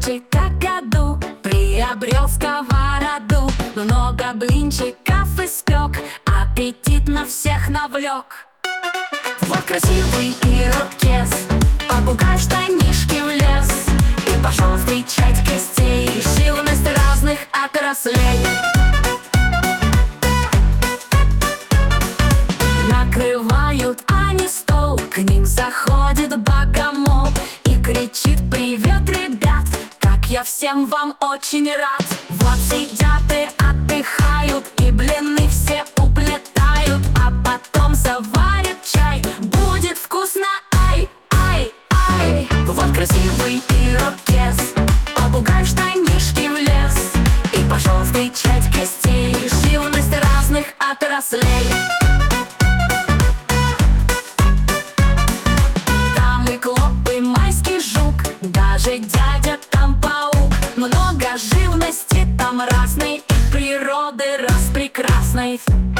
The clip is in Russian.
мальчика году приобрел сковороду, много блинчиков испек, аппетит на всех навлек. Вот красивый ирокез, попугай в штанишки влез и пошел встречать гостей, живность разных отраслей. Накрывают они стол, к ним заходит богомол и кричит: привет, ребят, как я всем вам очень рад. Вот сидят и отдыхают, и блины все уплетают, а потом заварят чай, будет вкусно, ай, ай, ай. Вот красивый ирокез, попугай в штанишки влез и пошел встречать гостей, живность разных отраслей. Даже дядя там паук, много живности там разной, и природы раз прекрасной.